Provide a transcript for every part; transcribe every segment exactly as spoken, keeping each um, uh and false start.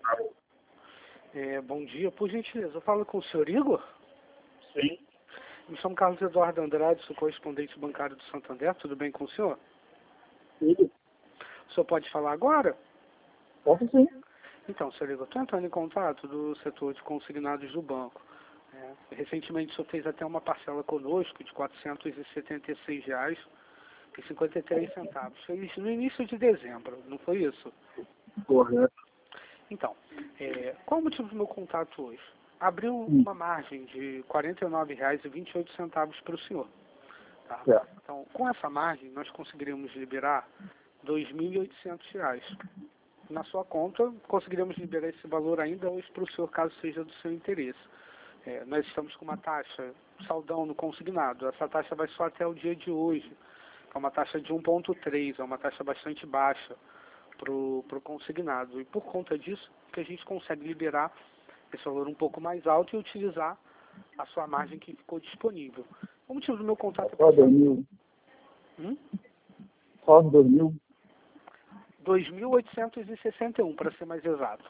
É, bom dia, por gentileza, eu falo com o senhor Igor? Sim. Me chamo Carlos Eduardo Andrade, sou correspondente bancário do Santander, tudo bem com o senhor? Sim. O senhor pode falar agora? Posso sim. Então, senhor Igor, estou entrando em contato do setor de consignados do banco. É, recentemente o senhor fez até uma parcela conosco de quatrocentos e setenta e seis reais e cinquenta e três centavos. Fez no início de dezembro, não foi isso? Correto. Então, é, qual o motivo do meu contato hoje? Abriu Hum. uma margem de quarenta e nove reais e vinte e oito centavos para o senhor. Tá? Certo. Então, com essa margem, nós conseguiríamos liberar dois mil e oitocentos reais. Na sua conta, conseguiríamos liberar esse valor ainda hoje para o senhor, caso seja do seu interesse. É, nós estamos com uma taxa saldão no consignado. Essa taxa vai só até o dia de hoje. É uma taxa de um vírgula três, é uma taxa bastante baixa para o consignado. E por conta disso, que a gente consegue liberar esse valor um pouco mais alto e utilizar a sua margem que ficou disponível. O motivo do meu contato é Só dois mil. Hum? Só dois mil. dois mil oitocentos e sessenta e um, para ser mais exato.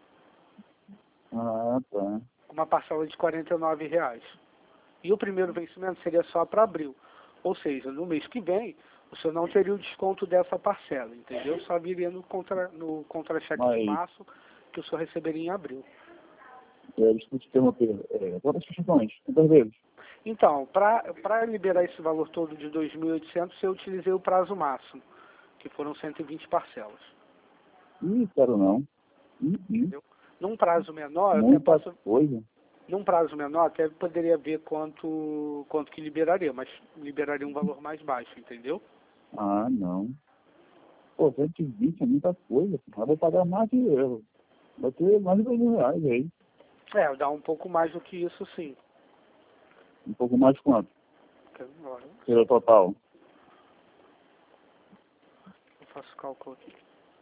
Ah, tá. Uma parcela de quarenta e nove reais. E o primeiro vencimento seria só para abril. Ou seja, no mês que vem, o senhor não teria o desconto dessa parcela, entendeu? Só viria no contra, no contra-cheque Mas- de março, que o senhor receberia em abril. É, desculpe te interromper. É, quantas questões? Quantas vezes? Então, para liberar esse valor todo de dois mil e oitocentos, eu utilizei o prazo máximo, que foram cento e vinte parcelas. Ih, quero não. Ih, ih. Entendeu? Num prazo menor, eu até Muita posso, coisa. num prazo menor, até poderia ver quanto, quanto que liberaria, mas liberaria um valor mais baixo, entendeu? Ah, não. Pô, cento e vinte é muita coisa. Eu vou pagar mais de euro. Vai ter mais de dois mil reais aí. É, dá um pouco mais do que isso, sim. Um pouco mais de quanto? Agora, Seria o total. eu faço o cálculo aqui.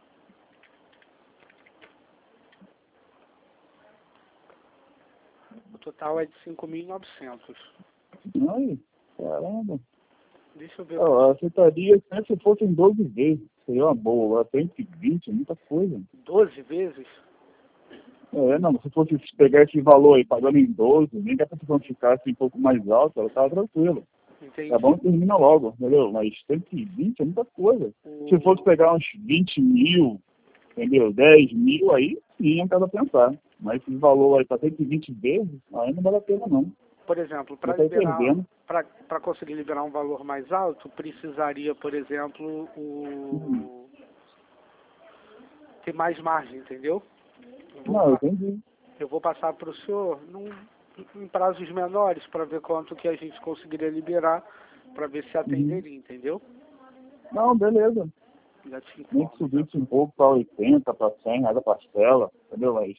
O total é de cinco mil e novecentos. Ai, caramba. Deixa eu ver. Eu aceitaria até se fosse em doze vezes. Seria uma boa. Agora cento e vinte é muita coisa. doze vezes? É, não, se fosse pegar esse valor aí, pagando em doze, nem que a pessoa ficasse um pouco mais alta, ela estava tranquila. Entendi. Tá bom que termina logo, entendeu? Mas cento e vinte é muita coisa. O- Se fosse pegar uns vinte mil, entendeu? dez mil, aí sim, eu quero pensar. Mas esse valor aí para cento e vinte vezes, aí não vale a pena não. Por exemplo, para Você tá liberar, perdendo. para conseguir liberar um valor mais alto, precisaria, por exemplo, o ter mais margem, entendeu? Eu vou, Não, eu pa- entendi. eu vou passar para o senhor num, em prazos menores para ver quanto que a gente conseguiria liberar, para ver se atenderia, entendeu? Não, beleza. Já te Nem que informo. subisse um pouco para oitenta, para cem reais a parcela, entendeu? Mas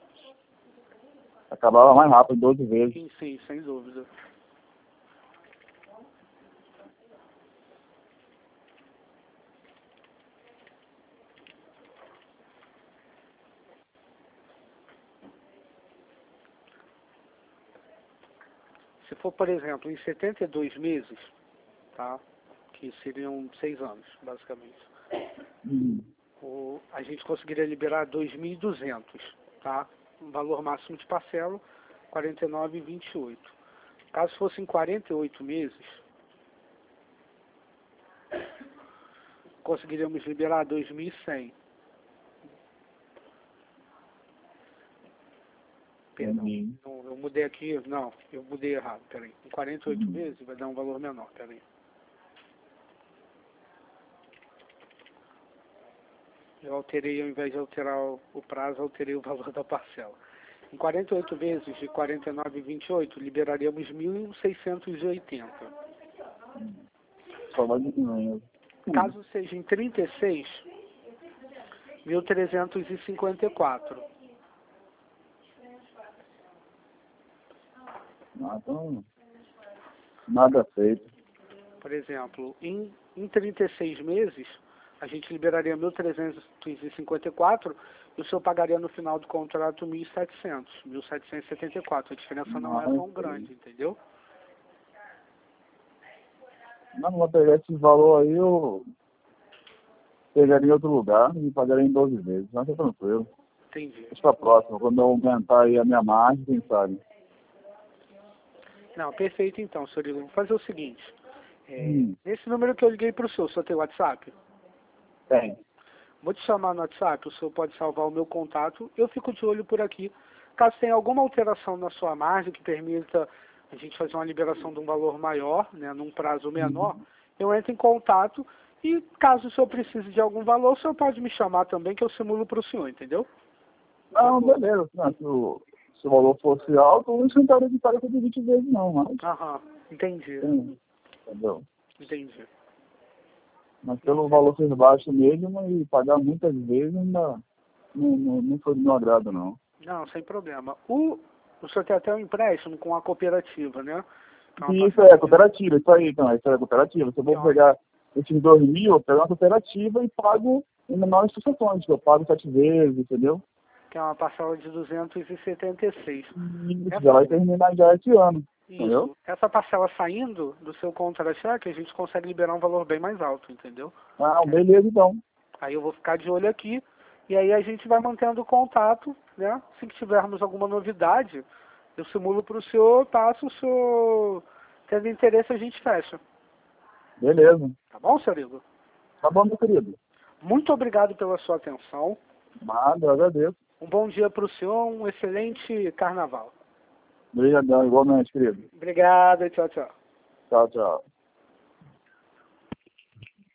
acabava mais rápido, doze vezes. Sim, sim, sem dúvida. Se for, por exemplo, em setenta e dois meses, tá? Que seriam seis anos, basicamente. Hum. O, a gente conseguiria liberar dois mil e duzentos, tá? Um valor máximo de parcela, quarenta e nove vírgula vinte e oito. Caso fosse em quarenta e oito meses, conseguiríamos liberar dois mil e cem. Perdão, Entendi. não, eu mudei aqui, não, eu mudei errado, peraí. Em quarenta e oito meses vai dar um valor menor, peraí. Eu alterei, ao invés de alterar o, o prazo, alterei o valor da parcela. Em quarenta e oito vezes de quarenta e nove vírgula vinte e oito, liberaríamos mil seiscentos e oitenta. Só vai diminuindo. Caso seja em trinta e seis, mil trezentos e cinquenta e quatro. Ah, então, nada feito. Por exemplo, em, em trinta e seis meses, a gente liberaria mil trezentos e cinquenta e quatro e o senhor pagaria no final do contrato mil e setecentos, mil setecentos e setenta e quatro. A diferença não é Não, tão grande, entendeu? Não, vou pegar esse valor aí, eu pegaria em outro lugar e pagaria em doze vezes. Não, tá tranquilo. Entendi. Deixa pra próxima, quando eu aumentar aí a minha margem, quem sabe. Não, perfeito então, senhor Igor. Vou fazer o seguinte. É, Hum. Esse número que eu liguei para o senhor, o senhor tem WhatsApp? Tem. Vou te chamar no WhatsApp, o senhor pode salvar o meu contato. Eu fico de olho por aqui. Caso tenha alguma alteração na sua margem que permita a gente fazer uma liberação de um valor maior, né, num prazo menor, Uhum. eu entro em contato e caso o senhor precise de algum valor, o senhor pode me chamar também que eu simulo para o senhor, entendeu? Não, beleza. Não, se, o, se o valor fosse alto, eu não sentaria de pagar de vinte vezes não, mas... Aham, entendi, Tem, entendeu? entendi. Mas pelo valor ser baixo mesmo e pagar muitas vezes ainda não, não, não foi do meu agrado, não. Não, sem problema. O, o senhor tem até um empréstimo com a cooperativa, né? Que é uma E isso parcela é de- cooperativa, isso aí, então, isso é cooperativa. Se eu vou pegar esses dois mil, eu pego uma cooperativa e pago em menores sucessões, que eu pago sete vezes, entendeu? que é uma parcela de duzentos e setenta e seis. E isso já Essa, vai terminar já esse ano, entendeu? isso. Essa parcela saindo do seu contra-cheque, a gente consegue liberar um valor bem mais alto, entendeu? Ah, beleza, então. Aí eu vou ficar de olho aqui e aí a gente vai mantendo contato, né? Assim que tivermos alguma novidade, eu simulo para o senhor, passo o senhor, tendo interesse, a gente fecha. Beleza. Tá bom, senhor Igor? Tá bom, meu querido. Muito obrigado pela sua atenção. Nada, eu agradeço. Um bom dia para o senhor, um excelente carnaval. Obrigadão, igualmente, querido. Obrigado, tchau, tchau. Tchau, tchau.